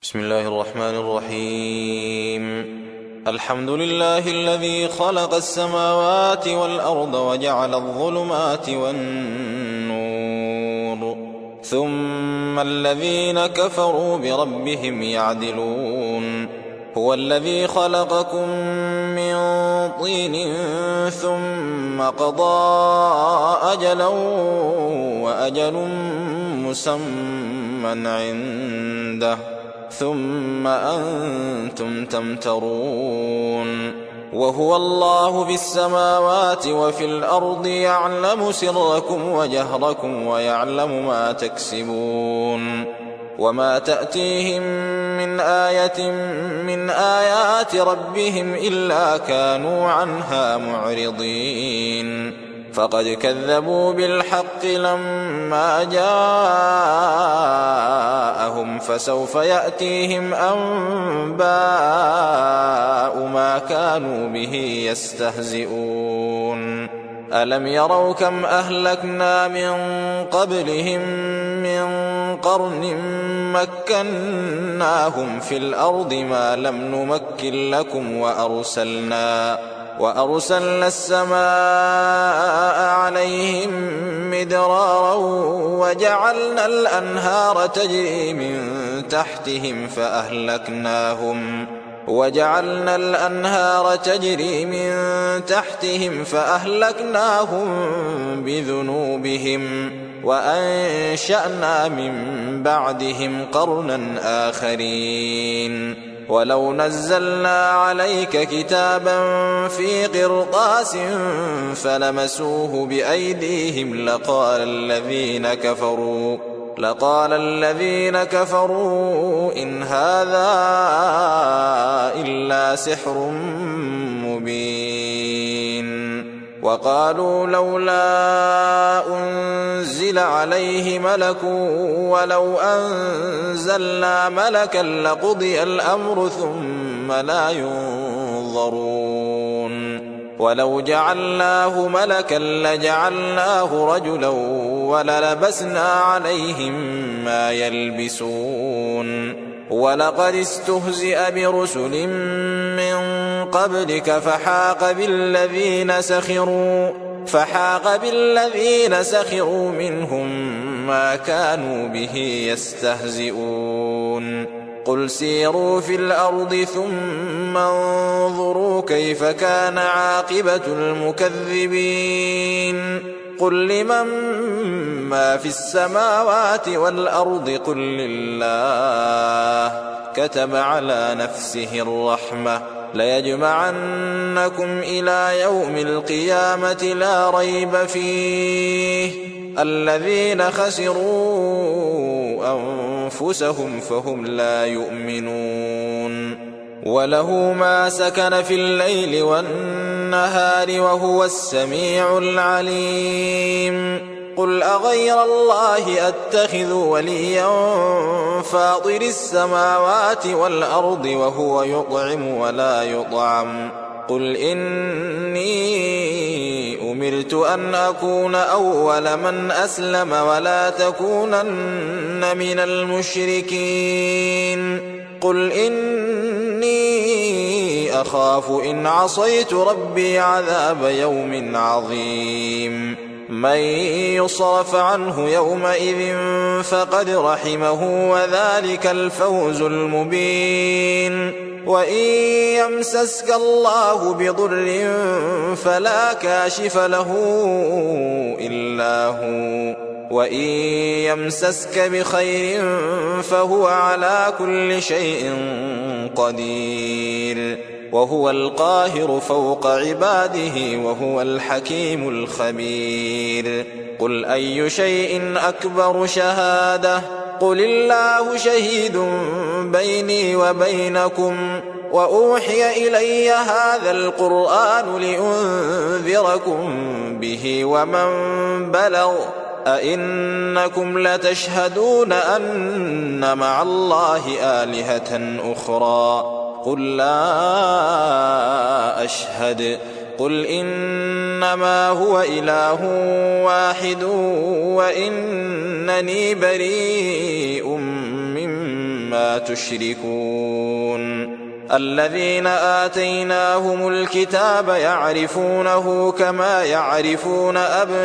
بسم الله الرحمن الرحيم. الحمد لله الذي خلق السماوات والأرض وجعل الظلمات والنور ثم الذين كفروا بربهم يعدلون. هو الذي خلقكم من طين ثم قضى أجلا وأجل مسمى عنده ثم أنتم تمترون. وهو الله في السماوات وفي الأرض يعلم سركم وجهركم ويعلم ما تكسبون. وما تأتيهم من آية من آيات ربهم إلا كانوا عنها معرضين. فقد كذبوا بالحق لما جاءهم فسوف يأتيهم أنباء ما كانوا به يستهزئون. ألم يروا كم أهلكنا من قبلهم من قرن مكناهم في الأرض ما لم نمكن لكم وأرسلنا السماء عليهم مدرارا وجعلنا الأنهار تجري من تحتهم فأهلكناهم بذنوبهم وأنشأنا من بعدهم قرنا آخرين. ولو نزلنا عليك كتابا في قرطاس فلمسوه بأيديهم لقال الذين كفروا إن هذا إلا سحر مبين. وقالوا لولا أنزل عليه ملك ولو أنزلنا ملكا لقضي الأمر ثم لا ينظرون. ولو جعلناه ملكا لجعلناه رجلا وللبسنا عليهم ما يلبسون. ولقد استهزئ برسل من قبلك فحاق بالذين سخروا منهم ما كانوا به يستهزئون. قل سيروا في الأرض ثم انظروا كيف كان عاقبة المكذبين. قل لمن ما في السماوات والأرض قل لله كتب على نفسه الرحمة ليجمعنكم إلى يوم القيامة لا ريب فيه. الذين خسروا أنفسهم فهم لا يؤمنون. وله ما سكن في الليل والنهار وهو السميع العليم. قل أغير الله أتخذ وليا فاطر السماوات والأرض وهو يطعم ولا يطعم. قل إني أمرت أن أكون أول من أسلم ولا تكونن من المشركين. قل إني أخاف إن عصيت ربي عذاب يوم عظيم. من يصرف عنه يومئذ فقد رحمه وذلك الفوز المبين. وإن يمسسك الله بضر فلا كاشف له إلا هو وإن يمسسك بخير فهو على كل شيء قدير. وهو القاهر فوق عباده وهو الحكيم الخبير. قل أي شيء أكبر شهادة قل الله شهيد بيني وبينكم وأوحي إلي هذا القرآن لأنذركم به ومن بلغ أئنكم لتشهدون أن مع الله آلهة أخرى قل لا أشهد قل إنما هو إله واحد وإنني بريء مما ما تشركون الذين آتيناهم الكتاب يعرفونه كما يعرفون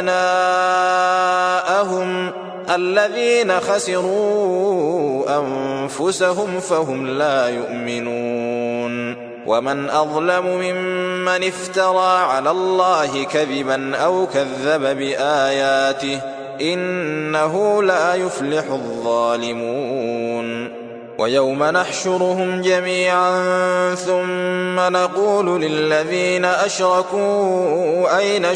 أبناءهم الذين خسروا أنفسهم فهم لا يؤمنون ومن أظلم ممن افترى على الله كذبا أو كذب بآياته إنه لا يفلح الظالمون ويوم نحشرهم جميعا ثم نقول للذين أشركوا أين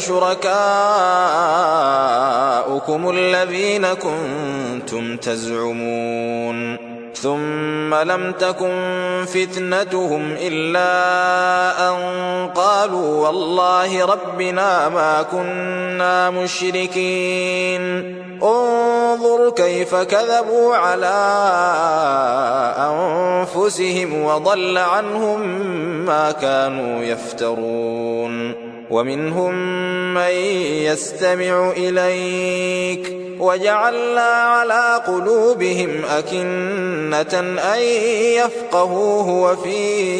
شركاؤكم الذين كنتم تزعمون ثم لم تكن فتنتهم إلا أن قالوا والله ربنا ما كنا مشركين انظر كيف كذبوا على أنفسهم وضل عنهم ما كانوا يفترون ومنهم من يستمع إليك وجعلنا على قلوبهم أكنة أن يفقهوه وفي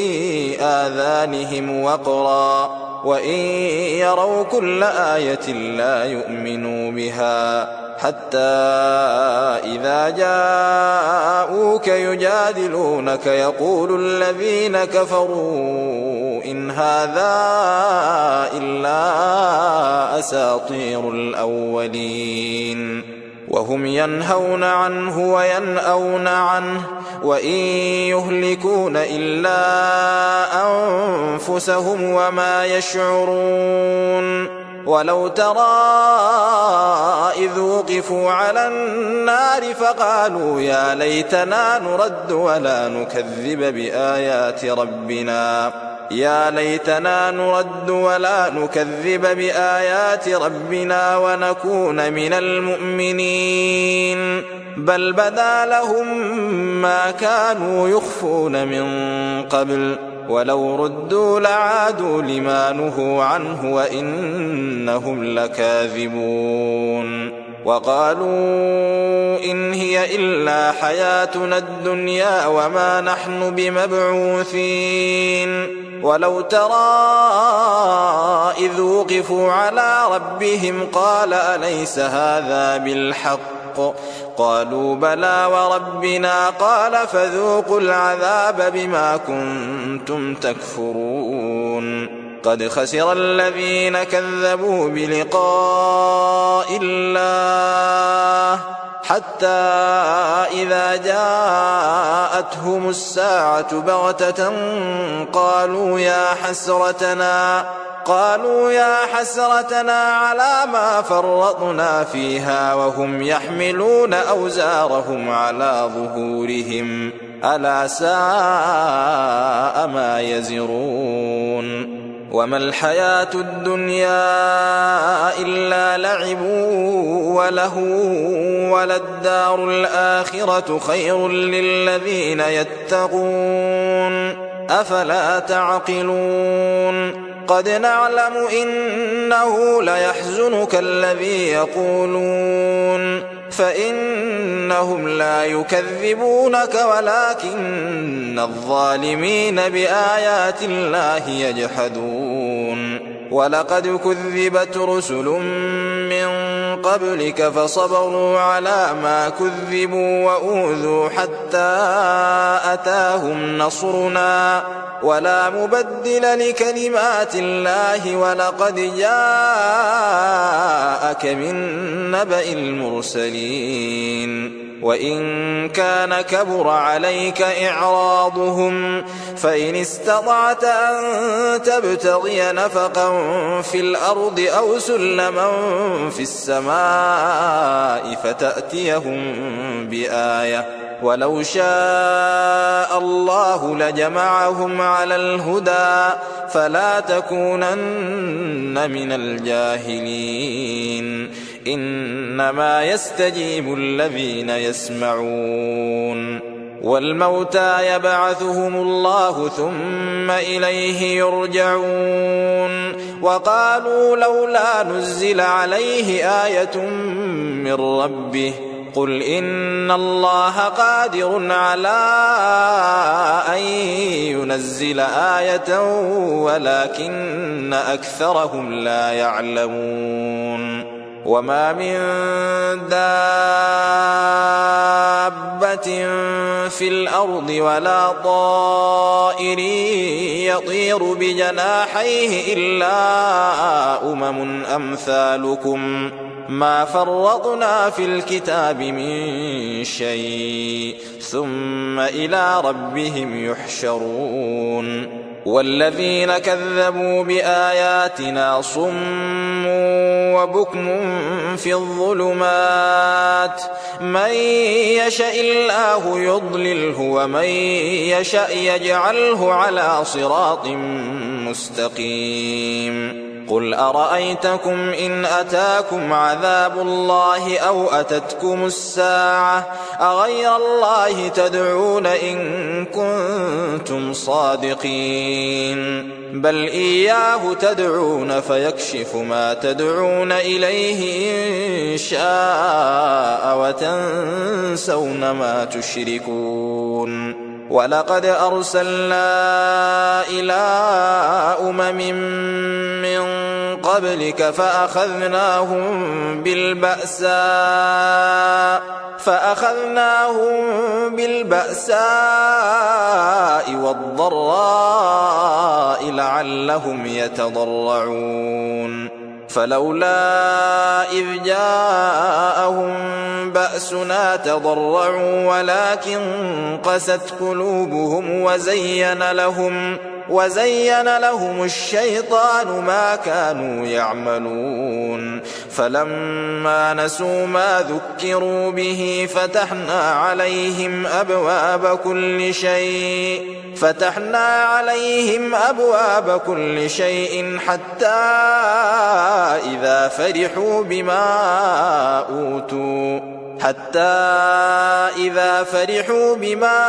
آذانهم وقرا وإن يروا كل آية لا يؤمنوا بها حتى إذا جاءوك يجادلونك يقول الذين كفروا إن هذا إلا أساطير الأولين وهم ينهون عنه وينأون عنه وإن يهلكون إلا أنفسهم وما يشعرون ولو ترى إذ وقفوا على النار فقالوا يا ليتنا نرد ولا نكذب بآيات ربنا ونكون من المؤمنين بل بدا لهم ما كانوا يخفون من قبل ولو ردوا لعادوا لما نهوا عنه وإنهم لكاذبون وقالوا إن هي إلا حياتنا الدنيا وما نحن بمبعوثين ولو ترى إذ وقفوا على ربهم قال أليس هذا بالحق قالوا بلى وربنا قال فذوقوا العذاب بما كنتم تكفرون قد خسر الذين كذبوا بلقاء الله حتى إذا جاءتهم الساعة بغتة قالوا يا حسرتنا على ما فرطنا فيها وهم يحملون أوزارهم على ظهورهم ألا ساء ما يزرون وما الحياة الدنيا إلا لعب ولهو وللدار الآخرة خير للذين يتقون أفلا تعقلون قد نعلم إنه ليحزنك الذي يقولون فإنهم لا يكذبونك ولكن الظالمين بآيات الله يجحدون ولقد كذبت رسل من قبلك فصبروا على ما كذبوا وأوذوا حتى أتاهم نصرنا ولا مبدل لكلمات الله ولقد جاءك من نبأ المرسلين وإن كان كبر عليك إعراضهم فإن استطعت أن تبتغي نفقا في الأرض أو سلما في السماء فتأتيهم بآية ولو شاء الله لجمعهم على الهدى فلا تكونن من الجاهلين إنما يستجيب الذين يسمعون والموتى يبعثهم الله ثم إليه يرجعون وقالوا لولا نزل عليه آية من ربه قل إن الله قادر على أن ينزل آية ولكن أكثرهم لا يعلمون وما من دابة في الأرض ولا طائر يطير بجناحيه إلا أمم أمثالكم ما فرطنا في الكتاب من شيء ثم إلى ربهم يحشرون والذين كذبوا بآياتنا صم وبكم في الظلمات من يشاء الله يضلله ومن يشاء يجعله على صراط مستقيم قل أرأيتكم إن أتاكم عذاب الله أو أتتكم الساعة أغير الله تدعون إن كنتم صادقين بل إياه تدعون فيكشف ما تدعون إليه إن شاء وتنسون ما تشركون ولقد أرسلنا إلى أمم من قبلك فأخذناهم بالبأساء والضراء لعلهم يتضرعون فلولا إذ جاءهم بأسنا تضرعوا ولكن قست قلوبهم وزين لهم الشيطان ما كانوا يعملون فلما نسوا ما ذكروا به فتحنا عليهم أبواب كل شيء حتى إذا فرحوا بما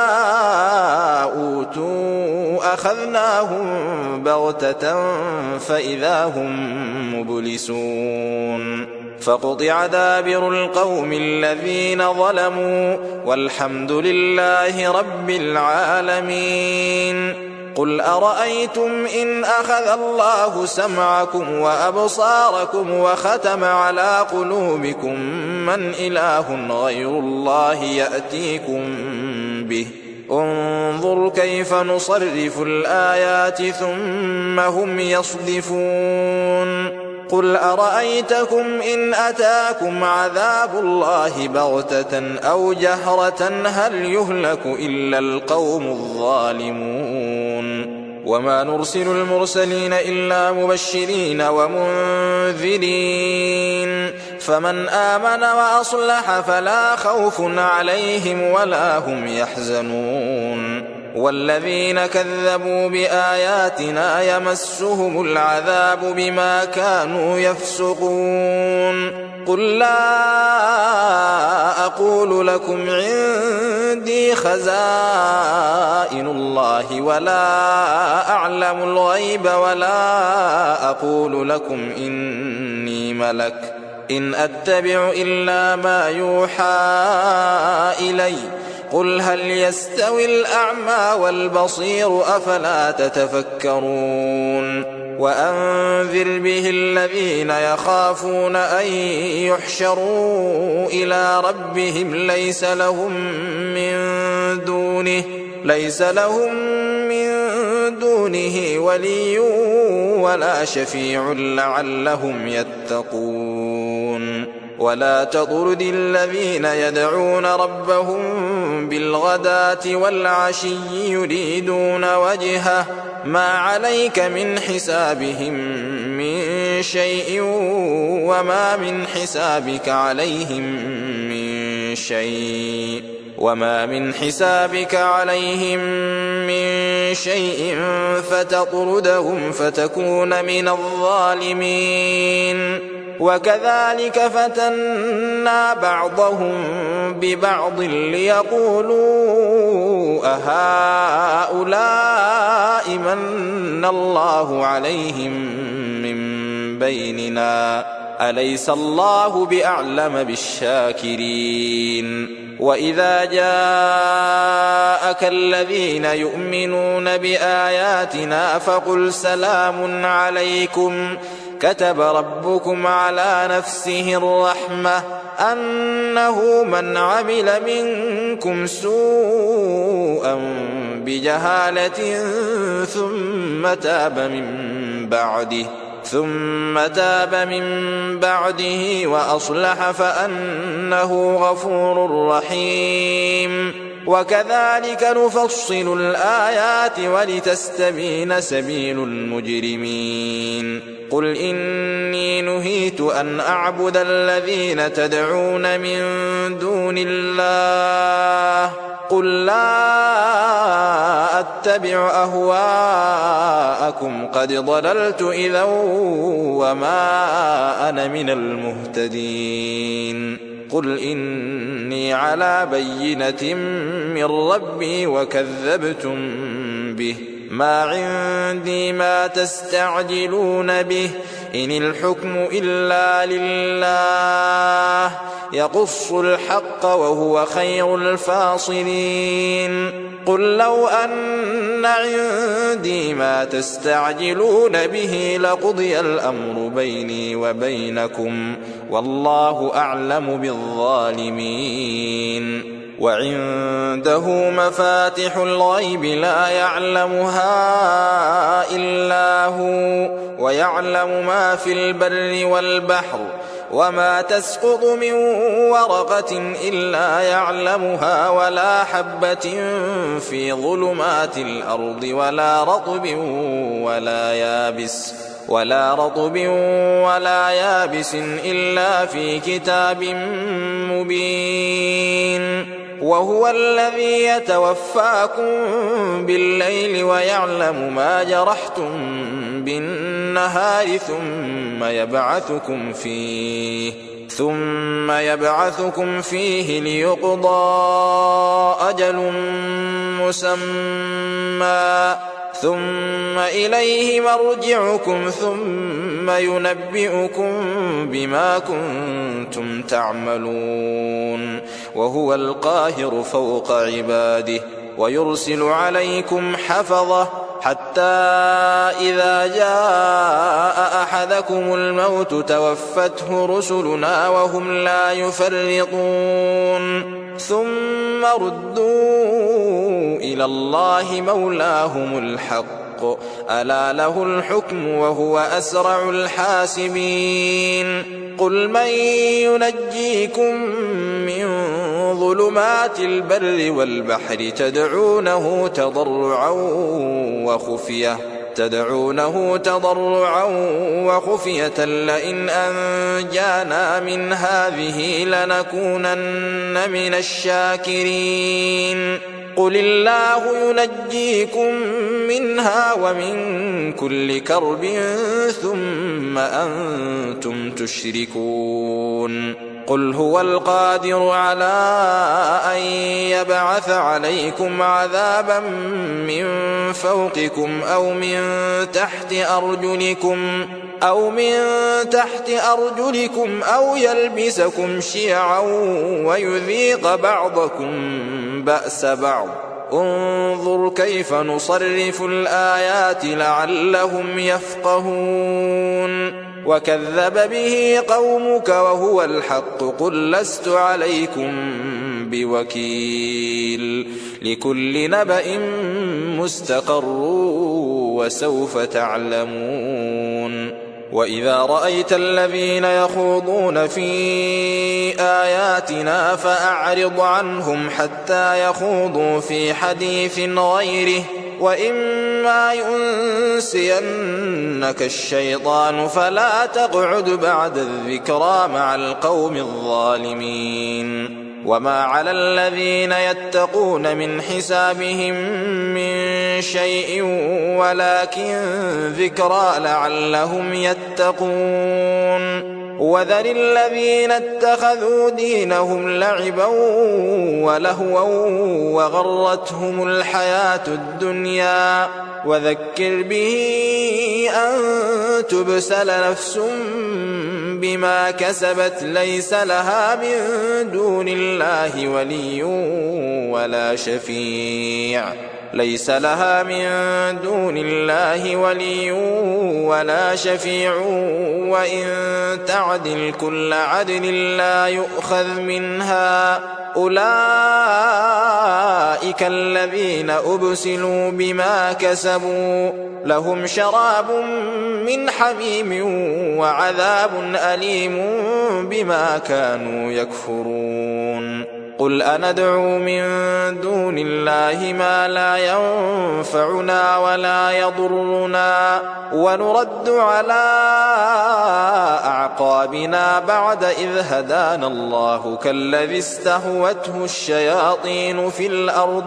أوتوا أخذناهم بغتة فإذا هم مبلسون فقطع دابر القوم الذين ظلموا والحمد لله رب العالمين قل أرأيتم إن أخذ الله سمعكم وأبصاركم وختم على قلوبكم من إله غير الله يأتيكم به انظر كيف نصرف الآيات ثم هم يصدفون قل أرأيتكم إن أتاكم عذاب الله بغتة أو جهرة هل يهلك إلا القوم الظالمون وما نرسل المرسلين إلا مبشرين ومنذرين فمن آمن وأصلح فلا خوف عليهم ولا هم يحزنون والذين كذبوا بآياتنا يمسهم العذاب بما كانوا يفسقون قل لا أقول لكم عندي خزائن الله ولا أعلم الغيب ولا أقول لكم إني ملك إن أتبع إلا ما يوحى إلي قل هل يستوي الأعمى والبصير أفلا تتفكرون وأنذر به الذين يخافون أن يحشروا إلى ربهم ليس لهم من دونه ولي ولا شفيع لعلهم يتقون ولا تطرد الذين يدعون ربهم بالغداة والعشي يريدون وجهه ما عليك من حسابهم من شيء وما من حسابك عليهم من شيء فتطردهم فتكون من الظالمين وكذلك فتنا بعضهم ببعض ليقولوا أهؤلاء من الله عليهم من بيننا أليس الله بأعلم بالشاكرين وإذا جاءك الذين يؤمنون بآياتنا فقل سلام عليكم كتب ربكم على نفسه الرحمة أنه من عمل منكم سوءا بجهالة ثم تاب من بعده وأصلح فأنه غفور رحيم وكذلك نفصل الآيات ولتستبين سبيل المجرمين قل إني نهيت أن أعبد الذين تدعون من دون الله قل لا أتبع أهواءكم قد ضللت إذا وما أنا من المهتدين قل إني على بينة من ربي وكذبتم به ما عندي ما تستعجلون به إن الحكم إلا لله يقص الحق وهو خير الفاصلين قل لو أن عندي ما تستعجلون به لقضي الأمر بيني وبينكم والله أعلم بالظالمين وعنده مفاتح الغيب لا يعلمها إلا هو ويعلم ما في البر والبحر وما تسقط من ورقة إلا يعلمها ولا حبة في ظلمات الأرض ولا رطب ولا يابس إلا في كتاب مبين وهو الذي يتوفاكم بالليل ويعلم ما جرحتم بالنهار ثم يبعثكم فيه ليقضى أجل مسمى ثم إليه مرجعكم ثم ينبئكم بما كنتم تعملون وهو القاهر فوق عباده ويرسل عليكم حفظة حتى إذا جاء أحدكم الموت توفته رسلنا وهم لا يفرطون ثم ردوا إلى الله مولاهم الحق ألا له الحكم وهو أسرع الحاسبين قل من ينجيكم من ظلمات البر والبحر تدعونه تضرعا وخفية لئن أنجانا من هذه لنكونن من الشاكرين قل الله ينجيكم منها ومن كل كرب ثم أنتم تشركون قل هو القادر على أن يبعث عليكم عذابا من فوقكم أو من تحت أرجلكم أو يلبسكم شيعا ويذيق بعضكم بأس بعض انظر كيف نصرف الآيات لعلهم يفقهون وكذب به قومك وهو الحق قل لست عليكم بوكيل لكل نبأ مستقر وسوف تعلمون وإذا رأيت الذين يخوضون في آياتنا فأعرض عنهم حتى يخوضوا في حديث غيره وإما ينسينك الشيطان فلا تقعد بعد الذكرى مع القوم الظالمين وما على الذين يتقون من حسابهم من شيء ولكن ذكرى لعلهم يتقون وذر الذين اتخذوا دينهم لعبا ولهوا وغرتهم الحياة الدنيا وذكر به أن تبسل نفس بما كسبت ليس لها من دون الله ولي ولا شفيع وإن تعدل كل عدل لا يؤخذ منها أولئك الذين أبسلوا بما كسبوا لهم شراب من حميم وعذاب أليم بما كانوا يكفرون قل أندعو من دون الله ما لا ينفعنا ولا يضرنا ونرد على أعقابنا بعد إذ هدانا الله كالذي استهوته الشياطين في الأرض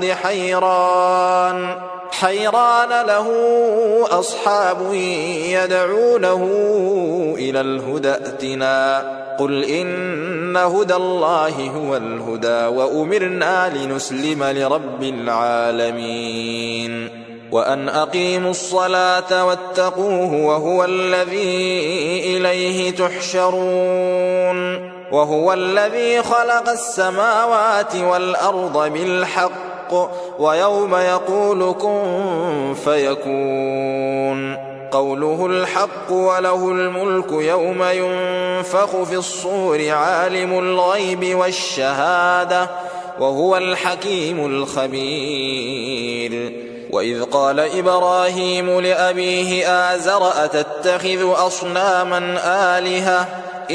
حيران له أصحاب يدعونه إلى الهدى ائتنا قل إن هدى الله هو الهدى وأمرنا لنسلم لرب العالمين وأن أقيموا الصلاة واتقوه وهو الذي إليه تحشرون وهو الذي خلق السماوات والأرض بالحق ويوم يقول كن فيكون قوله الحق وله الملك يوم ينفخ في الصور عالم الغيب والشهادة وهو الحكيم الخبير وإذ قال إبراهيم لأبيه آزر أتتخذ أصناما آلهة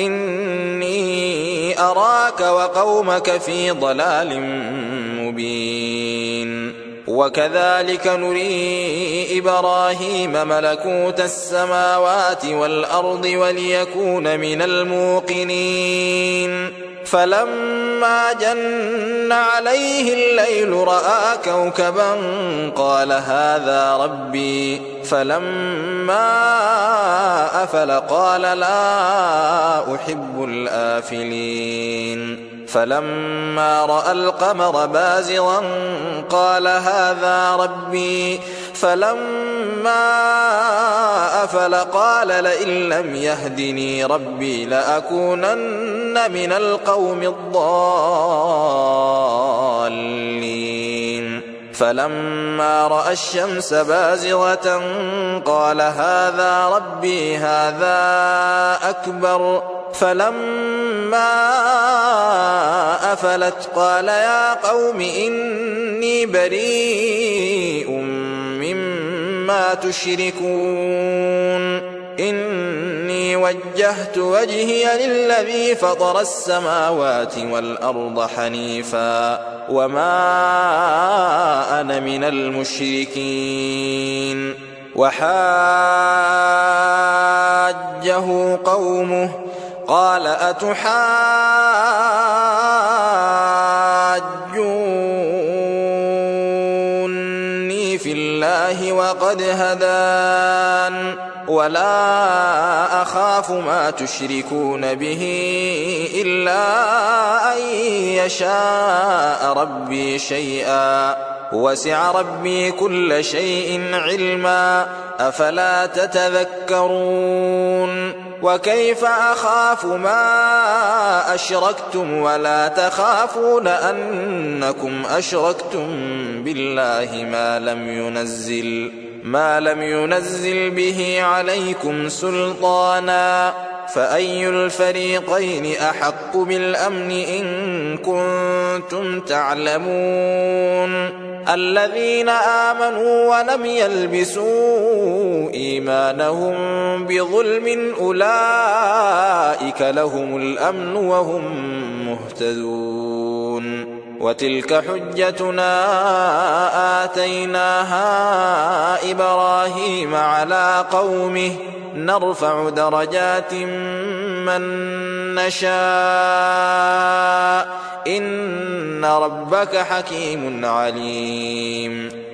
إني أراك وقومك في ضلال مبين وكذلك نري إبراهيم ملكوت السماوات والأرض وليكون من الموقنين فلما جن عليه الليل رأى كوكبا قال هذا ربي فلما أفل قال لا أحب الآفلين فلما رأى القمر بازغا قال هذا ربي فلما أفل قال لئن لم يهدني ربي لأكونن من القوم الضالين فلما رأى الشمس بازغة قال هذا ربي هذا أكبر فلما أفلت قال يا قوم إني بريء مما تشركون إني وجهت وجهي للذي فطر السماوات والأرض حنيفا وما أنا من المشركين وحاجه قومه قال أتحاجوني في الله وقد هدان ولا أخاف ما تشركون به إلا أن يشاء ربي شيئا وسع ربي كل شيء علما أفلا تتذكرون وكيف أخاف ما أشركتم ولا تخافون أنكم أشركتم بالله ما لم ينزل به عليكم سلطانا فأي الفريقين أحق بالأمن إن كنتم تعلمون الذين آمنوا ولم يلبسوا إيمانهم بظلم أولئك لهم الأمن وهم مهتدون وتلك حجتنا آتيناها إبراهيم على قومه نرفع درجات من نشاء إن ربك حكيم عليم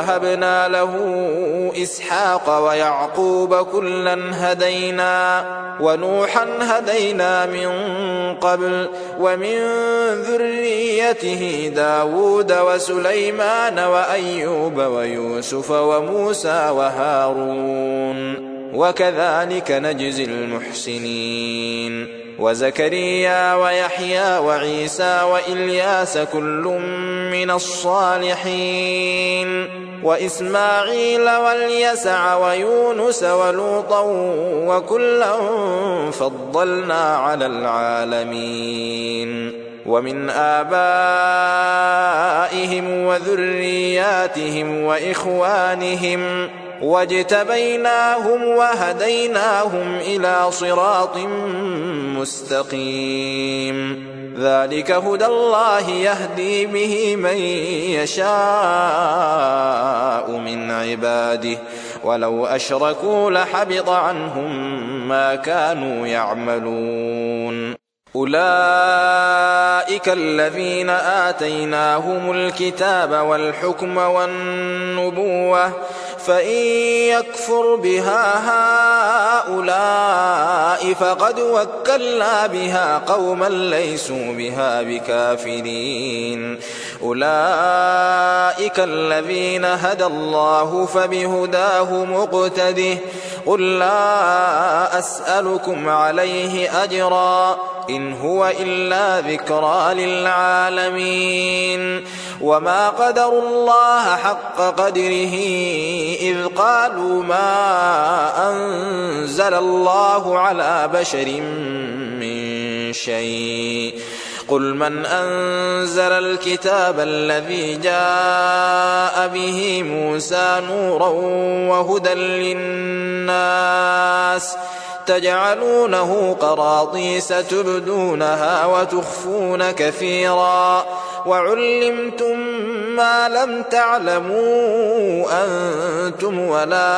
ووهبنا له إسحاق ويعقوب كلا هدينا ونوحا هدينا من قبل ومن ذريته داود وسليمان وأيوب ويوسف وموسى وهارون وكذلك نجزي المحسنين وزكريا ويحيى وعيسى وإلياس كل من الصالحين وإسماعيل واليسع ويونس ولوطا وكلا فضلنا على العالمين ومن آبائهم وذرياتهم وإخوانهم واجتبيناهم وهديناهم إلى صراط مستقيم ذلك هدى الله يهدي به من يشاء من عباده ولو أشركوا لحبط عنهم ما كانوا يعملون أولئك الذين آتيناهم الكتاب والحكم والنبوة فإن يكفر بها هؤلاء فقد وكلنا بها قوما ليسوا بها بكافرين أولئك الذين هدى الله فبهداه مقتده قل لا أسألكم عليه أجرا إن هو إلا ذكرى للعالمين وما قدروا الله حق قدره إذ قالوا ما أنزل الله على بشر من شيء قل من أنزل الكتاب الذي جاء به موسى نورا وهدى للناس تجعلونه قراطيس تبدونها وتخفون كثيرا وعلمتم ما لم تعلموا أنتم ولا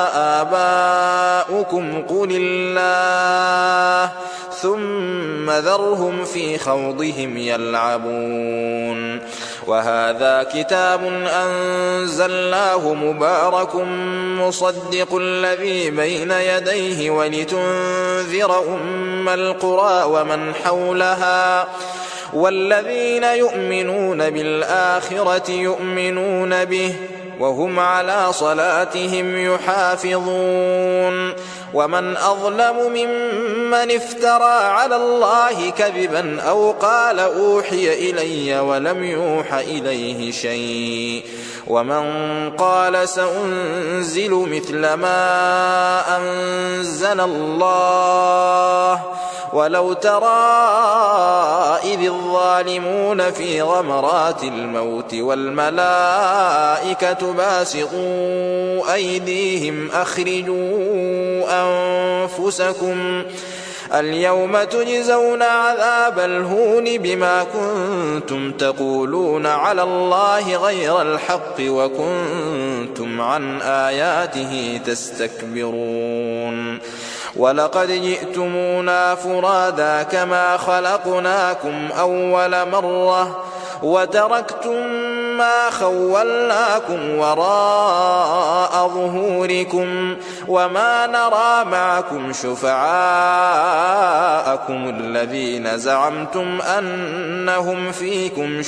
آباؤكم قل الله ثم ذرهم في خوضهم يلعبون وهذا كتاب أنزلناه مبارك مصدق الذي بين يديه ولتنذر أم القرى ومن حولها والذين يؤمنون بالآخرة يؤمنون به وهم على صلاتهم يحافظون ومن أظلم ممن افترى على الله كذبا أو قال أوحي إلي ولم يوح إليه شيء ومن قال سأنزل مثل ما أنزل الله ولو ترى إذ الظالمون في غمرات الموت والملائكة باسطوا أيديهم أخرجوا أنفسكم اليوم تجزون عذاب الهون بما كنتم تقولون على الله غير الحق وكنتم عن آياته تستكبرون ولقد جئتمونا فرادا كما خلقناكم أول مرة وتركتم ما خولناكم وراء ظهوركم وما نرى معكم شفعاءكم الذين زعمتم أنهم فيكم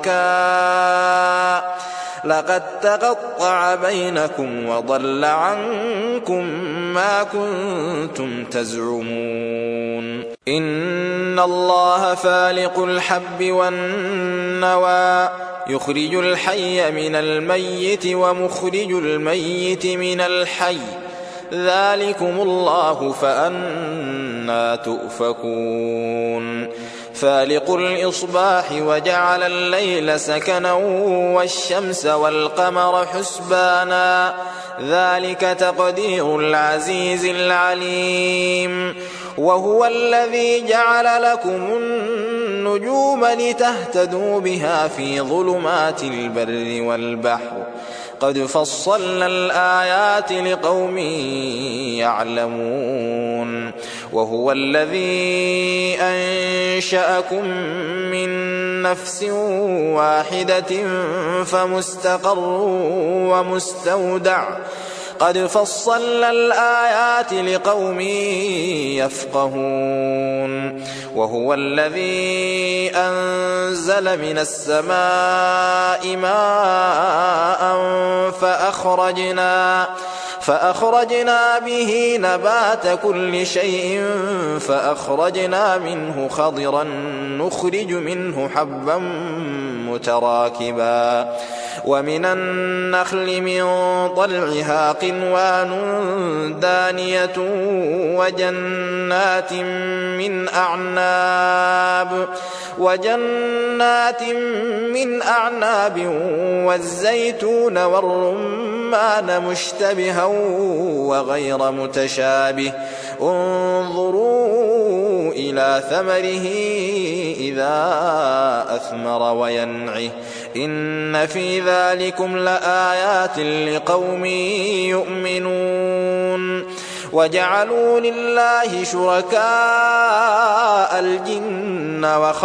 شركاء لقد تقطع بينكم وضل عنكم ما كنتم تزعمون إن الله فالق الحب والنوى يخرج الحي من الميت ومخرج الميت من الحي ذلكم الله فأنى تؤفكون فالق الإصباح وجعل الليل سكنا والشمس والقمر حسبانا ذلك تقدير العزيز العليم وهو الذي جعل لكم النجوم لتهتدوا بها في ظلمات البر والبحر قد فصلنا الآيات لقوم يعلمون وهو الذي أنشأكم من نفس واحدة فمستقر ومستودع قد فصلنا الآيات لقوم يفقهون وهو الذي أنزل من السماء ماء فأخرجنا به نبات كل شيء فأخرجنا منه خضرا نخرج منه حبا متراكبا ومن النخل من طلعها قنوان دانية وجنات من أعناب والزيتون والرمان مشتبها وغير متشابه انظروا إلى ثمره إذا أثمر وينعه إن في ذلكم لآيات لقوم يؤمنون وجعلوا لله شركاء الجن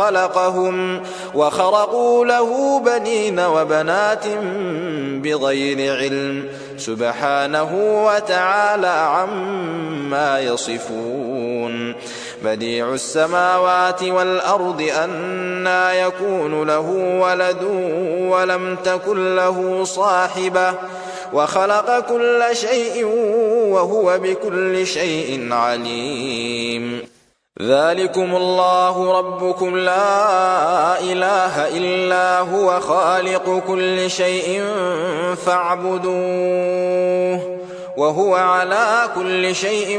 وخرقوا له بنين وبنات بغير علم سبحانه وتعالى عما يصفون بديع السماوات والأرض أنى يكون له ولد ولم تكن له صاحبة وخلق كل شيء وهو بكل شيء عليم ذلكم الله ربكم لا إله إلا هو خالق كل شيء فاعبدوه وهو على كل شيء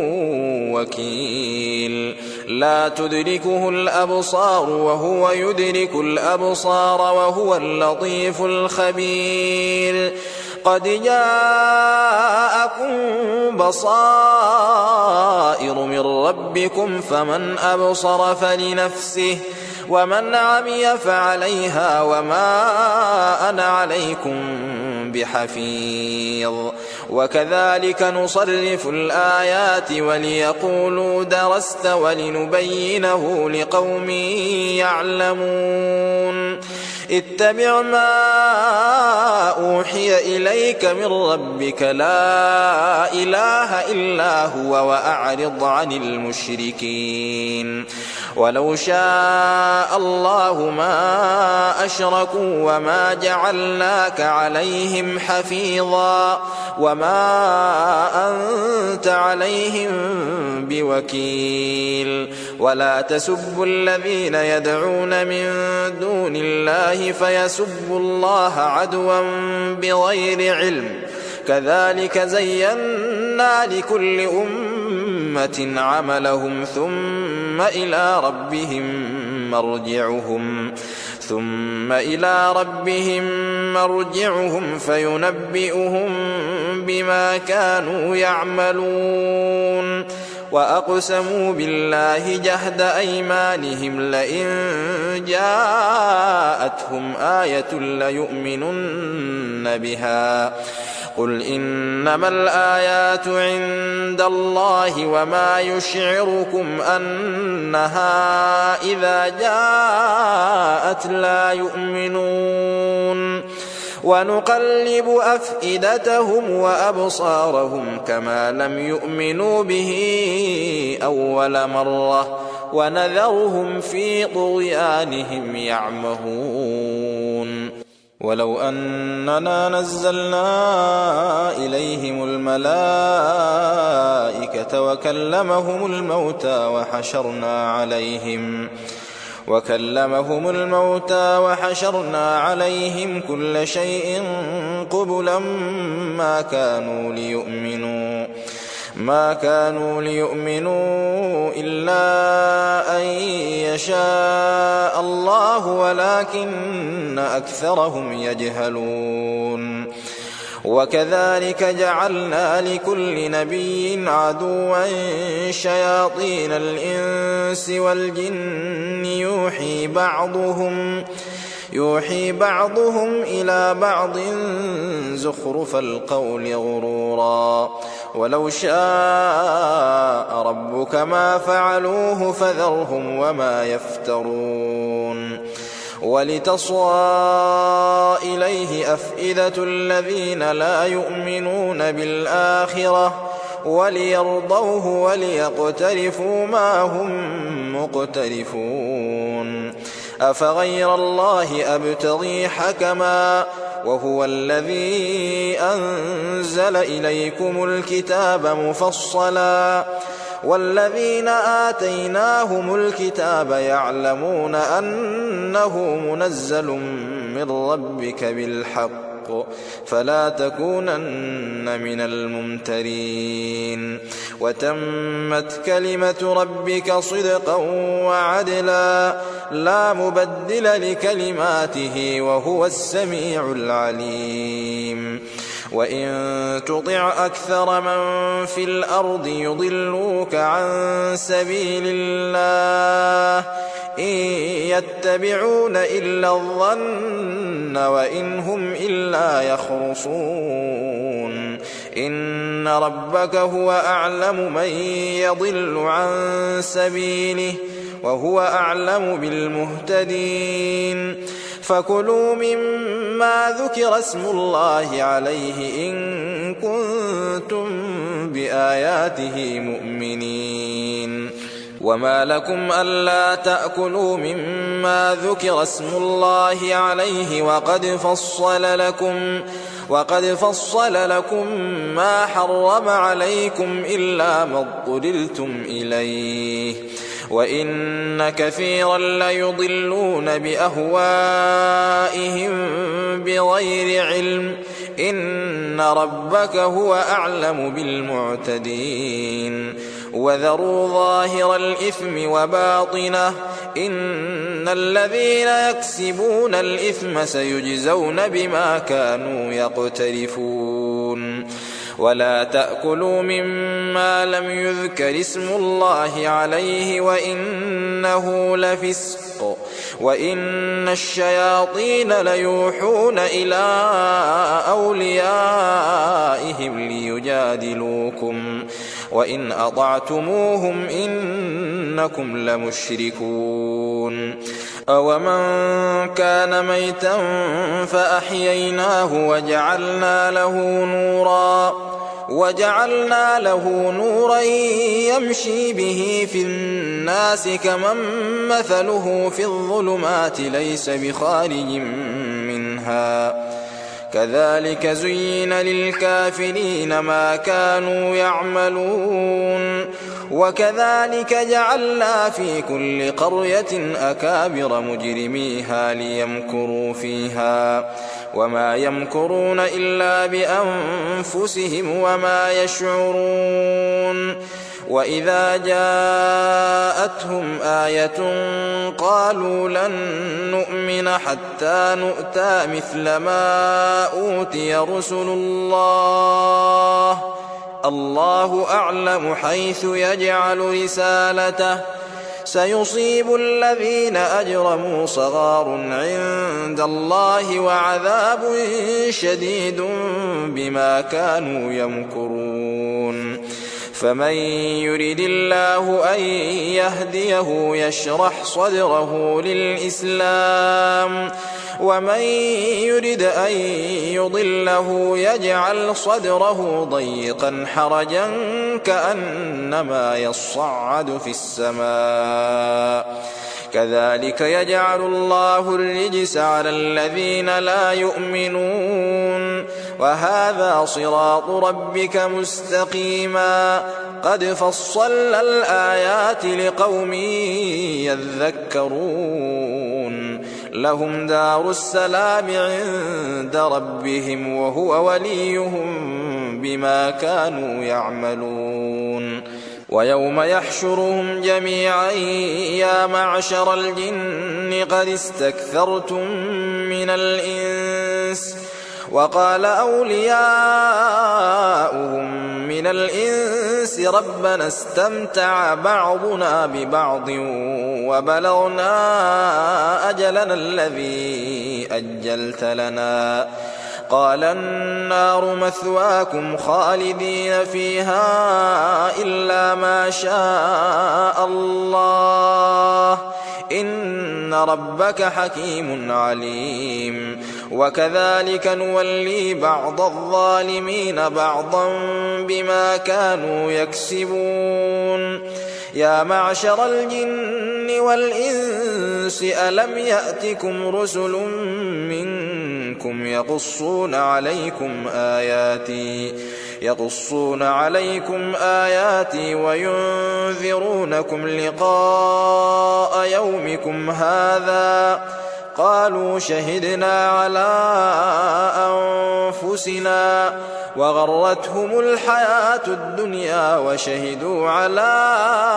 وكيل لا تدركه الأبصار وهو يدرك الأبصار وهو اللطيف الخبير قد جاءكم بصائر من ربكم فمن أبصر فلنفسه ومن عمي فعليها وما أنا عليكم بحفيظ وكذلك نصرف الآيات وليقولوا درست ولنبينه لقوم يعلمون اتبع ما أوحي إليك من ربك لا إله إلا هو وأعرض عن المشركين ولو شاء الله ما أشركوا وما جعلناك عليهم حفيظا وما أنت عليهم بوكيل ولا تسبوا الذين يدعون من دون الله فيسبوا الله عدوا بغير علم كذلك زينا لكل أمة عملهم ثم إلى ربهم مرجعهم فينبئهم بما كانوا يعملون وأقسموا بالله جهد أيمانهم لئن جاءتهم آية ليؤمنن بها قل إنما الآيات عند الله وما يشعركم أنها إذا جاءت لا يؤمنون ونقلب أفئدتهم وأبصارهم كما لم يؤمنوا به أول مرة ونذرهم في طغيانهم يعمهون ولو أننا نزلنا إليهم الملائكة وكلمهم الموتى وحشرنا عليهم كل شيء قبلا ما كانوا ليؤمنوا إلا أن يشاء الله ولكن أكثرهم يجهلون وكذلك جعلنا لكل نبي عدوا شياطين الإنس والجن يوحي بعضهم إلى بعض زخرف القول غرورا ولو شاء ربك ما فعلوه فذرهم وما يفترون ولتصغى إليه أفئدة الذين لا يؤمنون بالآخرة وليرضوه وليقترفوا ما هم مقترفون أفغير الله أبتغي حكما وهو الذي أنزل إليكم الكتاب مفصلا والذين آتيناهم الكتاب يعلمون أنه منزل من ربك بالحق فلا تكونن من الممترين وتمت كلمة ربك صدقا وعدلا لا مبدل لكلماته وهو السميع العليم وإن تطع أكثر من في الأرض يضلوك عن سبيل الله إن يتبعون إلا الظن وإن هم إلا يخرصون إن ربك هو أعلم من يضل عن سبيله وهو أعلم بالمهتدين فكلوا مما ذكر اسم الله عليه إن كنتم بآياته مؤمنين وما لكم ألا تأكلوا مما ذكر اسم الله عليه وقد فصل لكم ما حرم عليكم إلا ما اضطررتم إليه وإن كثيرا ليضلون بأهوائهم بغير علم إن ربك هو أعلم بالمعتدين وذروا ظاهر الإثم وباطنه إن الذين يكسبون الإثم سيجزون بما كانوا يقترفون ولا تأكلوا مما لم يذكر اسم الله عليه وإنه لفسق وإن الشياطين ليوحون إلى أوليائهم ليجادلوكم وإن أطعتموهم إنكم لمشركون أومن كان ميتا فأحييناه وجعلنا له نورا يمشي به في الناس كمن مثله في الظلمات ليس بخارج منها كذلك زين للكافرين ما كانوا يعملون وكذلك جعلنا في كل قرية أكابر مجرميها ليمكروا فيها وما يمكرون إلا بأنفسهم وما يشعرون وإذا جاءتهم آية قالوا لن نؤمن حتى نؤتى مثل ما أوتي رسل الله أعلم حيث يجعل رسالته سيصيب الذين أجرموا صغار عند الله وعذاب شديد بما كانوا يمكرون فمن يرد الله أن يهديه يشرح صدره للإسلام ومن يرد أن يضله يجعل صدره ضيقا حرجا كأنما يصعد في السماء كذلك يجعل الله الرجس على الذين لا يؤمنون وهذا صراط ربك مستقيما قد فصلنا الآيات لقوم يذكرون لهم دار السلام عند ربهم وهو وليهم بما كانوا يعملون ويوم يحشرهم جميعا يا معشر الجن قد استكثرتم من الإنس وقال أولياؤهم من الإنس ربنا استمتع بعضنا ببعض وبلغنا أجلنا الذي أجلت لنا قال النار مثواكم خالدين فيها إلا ما شاء الله إن ربك حكيم عليم وكذلك نولي بعض الظالمين بعضا بما كانوا يكسبون يا معشر الجن والإنس ألم يأتكم رسل منكم يقصون عليكم آياتي وينذرونكم لقاء يومكم هذا قالوا شهدنا على أنفسنا وغرتهم الحياة الدنيا وشهدوا على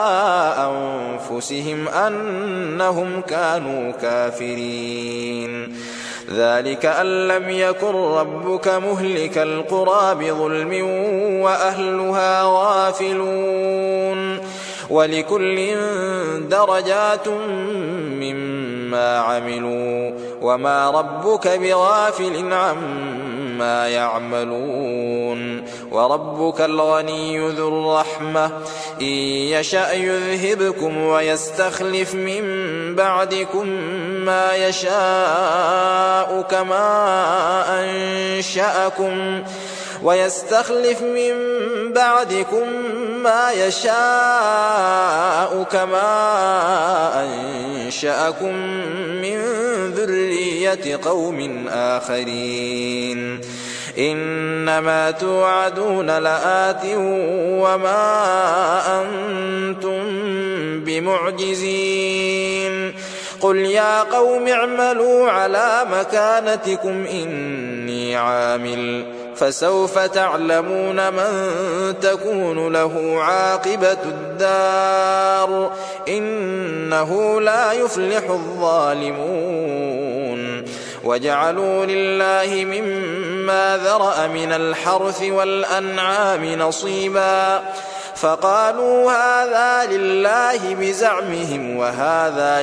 أنفسهم أنهم كانوا كافرين ذلك أن لم يكن ربك مهلك القرى بظلم وأهلها غافلون ولكل درجات مما عملوا وما ربك بغافل عما يعملون وربك الغني ذو الرحمة إن يشأ يذهبكم ويستخلف من بعدكم ما يشاء كما أنشأكم من ذرية قوم آخرين إنما توعدون لآت وما أنتم بمعجزين قل يا قوم اعملوا على مكانتكم إني عامل فسوف تعلمون من تكون له عاقبة الدار إنه لا يفلح الظالمون وجعلوا لله مما ذرأ من الحرث والأنعام نصيبا فقالوا هذا لله بزعمهم وهذا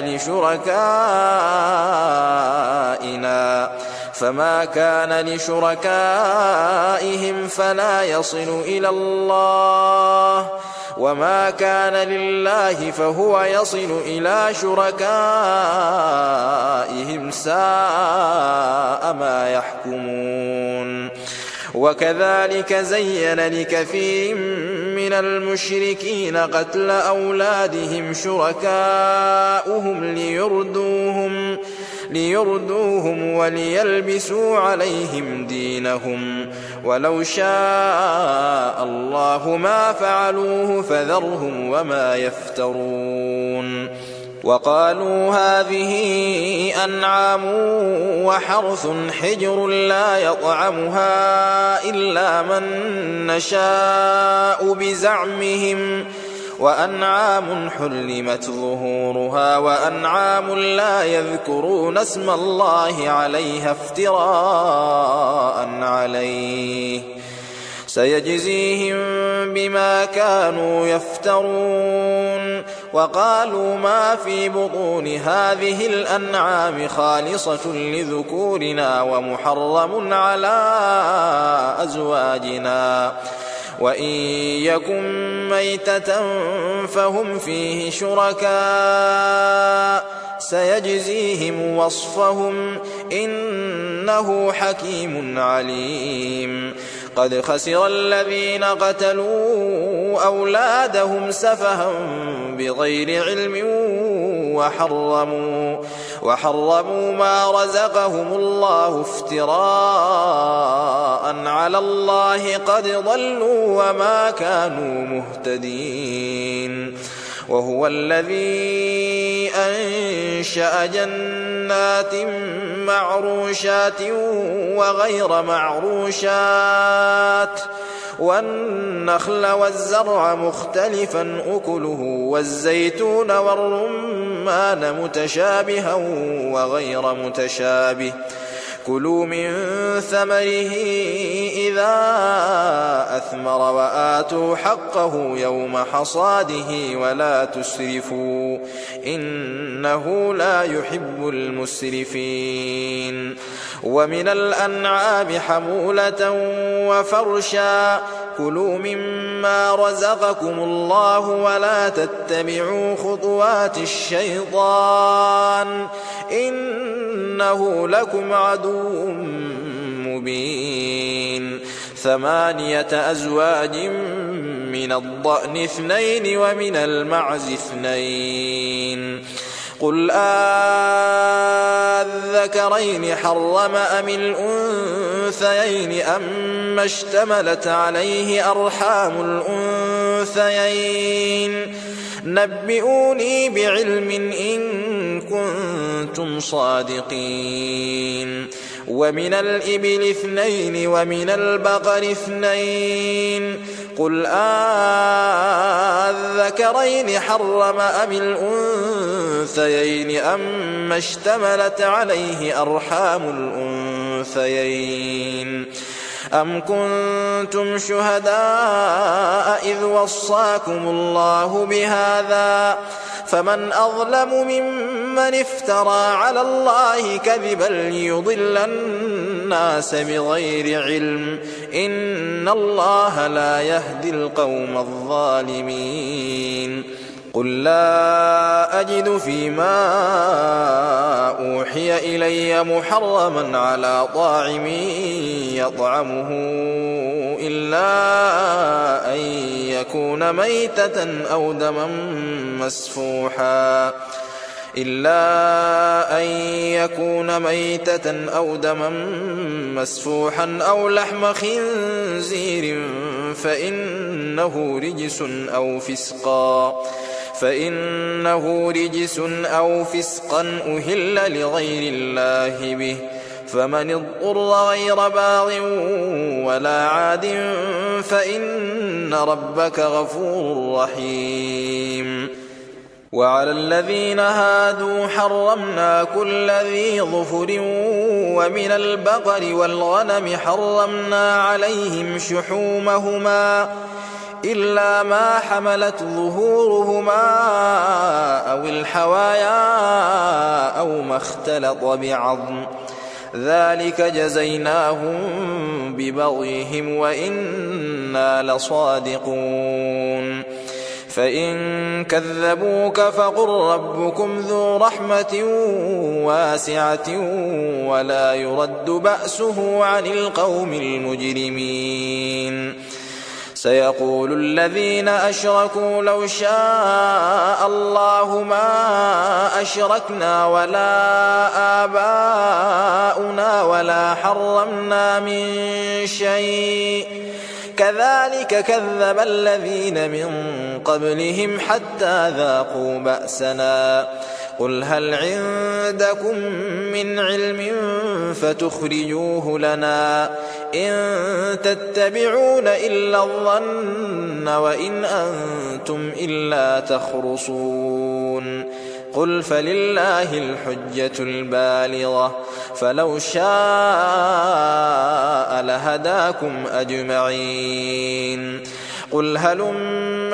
لشركائنا فما كان لشركائهم فلا يصل إلى الله وما كان لله فهو يصل إلى شركائهم ساء ما يحكمون وكذلك زين لكثير من المشركين قتل أولادهم شركاؤهم ليردوهم وليلبسوا عليهم دينهم ولو شاء الله ما فعلوه فذرهم وما يفترون وقالوا هذه أنعام وحرث حجر لا يطعمها إلا من نشاء بزعمهم وأنعام حرمت ظهورها وأنعام لا يذكرون اسم الله عليها افتراء عليه سيجزيهم بما كانوا يفترون وقالوا ما في بطون هذه الأنعام خالصة لذكورنا ومحرم على أزواجنا وإن يكن ميتة فهم فيه شركاء سيجزيهم وصفهم إنه حكيم عليم قد خسر الذين قتلوا أولادهم سفها بغير علم وحرموا ما رزقهم الله افتراء على الله قد ضلوا وما كانوا مهتدين وهو الذي أنشأ جنات معروشات وغير معروشات والنخل والزرع مختلفا أكله والزيتون والرمان متشابها وغير متشابه كلوا من ثمره إذا أثمر وآتوا حقه يوم حصاده ولا تسرفوا إنه لا يحب المسرفين ومن الأنعام حمولة وفرشا كلوا مما رزقكم الله ولا تتبعوا خطوات الشيطان إنه لكم عدو مبين 8 أزواج من الضأن 2 ومن المعز 2 قل أذكرين حرم أم الأنثيين أما اشتملت عليه أرحام الأنثيين نبئوني بعلم إن كنتم صادقين ومن الإبل 2 ومن البقر 2 قل أذكرين حرم أم الأنثيين أما اشتملت عليه أرحام الأنثيين أم كنتم شهداء إذ وصاكم الله بهذا فمن أظلم ممن افترى على الله كذبا ليضل الناس بغير علم إن الله لا يهدي القوم الظالمين قل لا أجد فيما أوحي إلي محرما على طاعم يطعمه إلا أن يكون ميتة أو دما مسفوحا أو لحم خنزير فإنه رجس أو فسقا أهل لغير الله به فمن اضطر غير باغ ولا عاد فإن ربك غفور رحيم وعلى الذين هادوا حرمنا كل ذي ظفر ومن البقر والغنم حرمنا عليهم شحومهما إلا ما حملت ظهورهما أو الحوايا أو ما اختلط بعظم ذلك جزيناهم ببغيهم وإنا لصادقون فإن كذبوك فقل ربكم ذو رحمة واسعة ولا يرد بأسه عن القوم المجرمين سيقول الذين أشركوا لو شاء الله ما أشركنا ولا آباؤنا ولا حرمنا من شيء كذلك كذب الذين من قبلهم حتى ذاقوا بأسنا قل هل عندكم من علم فتخرجوه لنا إن تتبعون إلا الظن وإن أنتم إلا تخرصون قل فلله الحجة البالغة فلو شاء لهداكم أجمعين قل هلم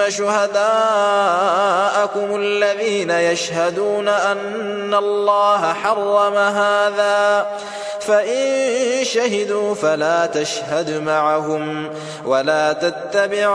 شهداءكم الذين يشهدون أن الله حرم هذا فإن شهدوا فلا تشهد معهم ولا تتبع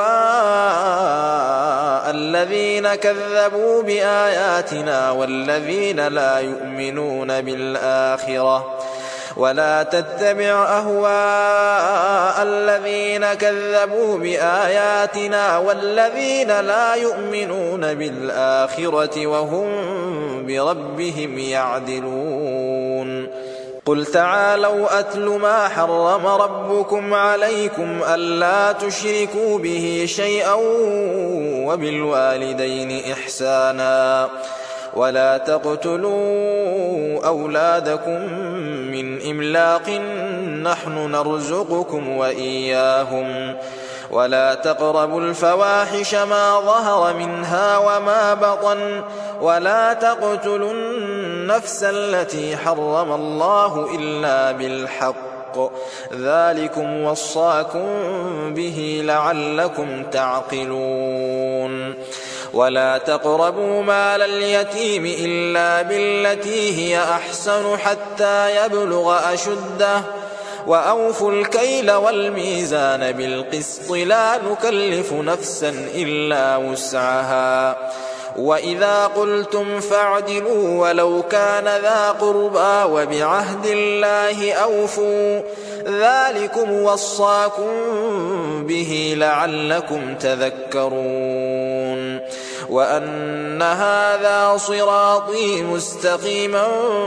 أهواء الذين كذبوا بآياتنا والذين لا يؤمنون بالآخرة ولا تتبع أهواء الذين كذبوا بآياتنا والذين لا يؤمنون بالآخرة وهم بربهم يعدلون قل تعالوا أتل ما حرم ربكم عليكم ألا تشركوا به شيئا وبالوالدين إحسانا ولا تقتلوا أولادكم من إملاق نحن نرزقكم وإياهم ولا تقربوا الفواحش ما ظهر منها وما بطن ولا تقتلوا النفس التي حرم الله إلا بالحق بالحق ذلكم وصاكم به لعلكم تعقلون ولا تقربوا مال اليتيم إلا بالتي هي أحسن حتى يبلغ أشده وأوفوا الكيل والميزان بالقسط لا نكلف نفسا إلا وسعها وإذا قلتم فاعدلوا ولو كان ذا قربى وبعهد الله أوفوا ذلكم وصاكم به لعلكم تذكرون وأن هذا صراطي مستقيما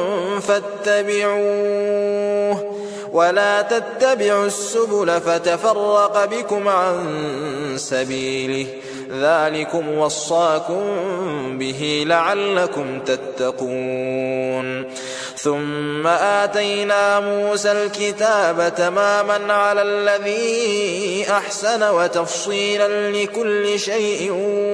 فاتبعوه ولا تتبعوا السبل فتفرق بكم عن سبيله ذلكم وصاكم به لعلكم تتقون ثم آتينا موسى الكتاب تماما على الذي أحسن وتفصيلا لكل شيء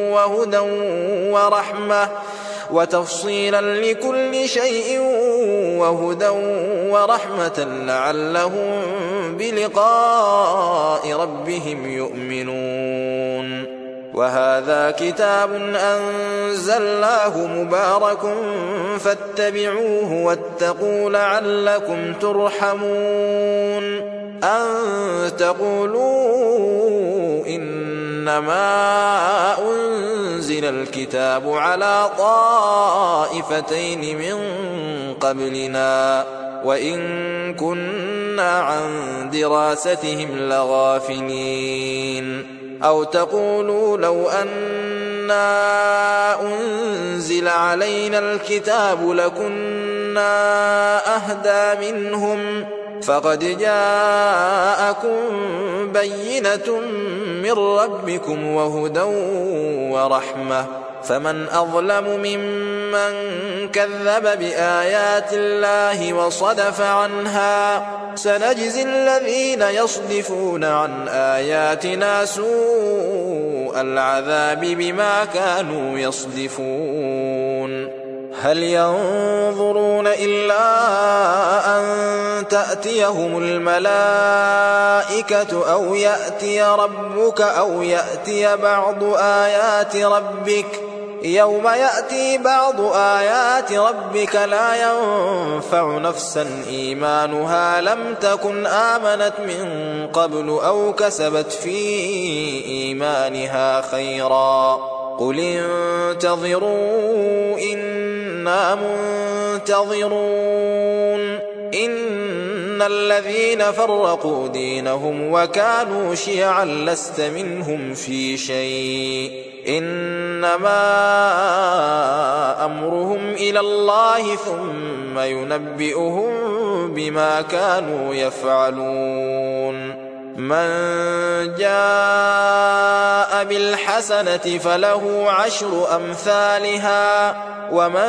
وهدى ورحمة لعلهم بلقاء ربهم يؤمنون وهذا كتاب أنزلناه مبارك فاتبعوه واتقوا لعلكم ترحمون أن تقولوا إنما أنزل الكتاب على طائفتين من قبلنا وإن كنا عن دراستهم لغافلين أو تقولوا لو أنا أنزل علينا الكتاب لكنا أهدى منهم فقد جاءكم بينة من ربكم وهدى ورحمة فمن أظلم ممن كذب بآيات الله وصدف عنها سنجزي الذين يصدفون عن آياتنا سوء العذاب بما كانوا يصدفون هل ينظرون إلا أن تأتيهم الملائكة أو يأتي ربك أو يأتي بعض آيات ربك يوم يأتي بعض آيات ربك لا ينفع نفسا إيمانها لم تكن آمنت من قبل أو كسبت في إيمانها خيرا قل انتظروا إنا منتظرون إن الذين فرقوا دينهم وكانوا شيعا لست منهم في شيء إنما أمرهم إلى الله ثم ينبئهم بما كانوا يفعلون من جاء بالحسنة فله عشر أمثالها ومن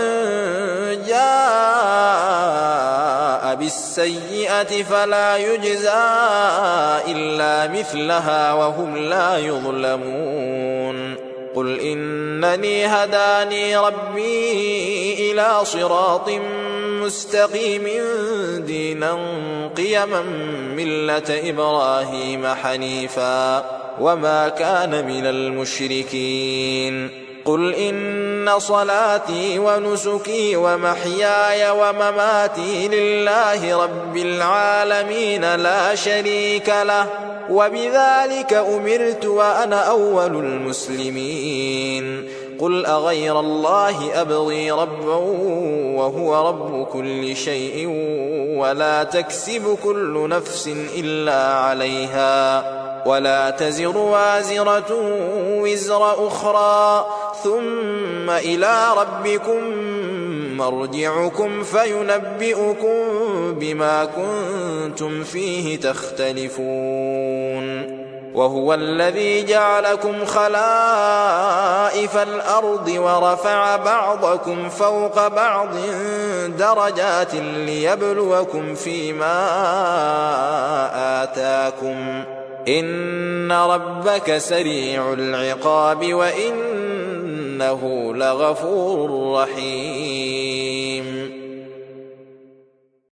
جاء بالسيئة فلا يجزى إلا مثلها وهم لا يظلمون قل إنني هداني ربي إلى صراط مستقيم دينا قيما ملة إبراهيم حنيفا وما كان من المشركين قل إن صلاتي ونسكي ومحياي ومماتي لله رب العالمين لا شريك له وبذلك أمرت وأنا أول المسلمين قل أغير الله أبغي ربا وهو رب كل شيء ولا تكسب كل نفس إلا عليها ولا تزر وازرة وزر أخرى ثم إلى ربكم مرجعكم فينبئكم بما كنتم فيه تختلفون وهو الذي جعلكم خلائف الأرض ورفع بعضكم فوق بعض درجات ليبلوكم فيما آتاكم إن ربك سريع العقاب وإنه لغفور رحيم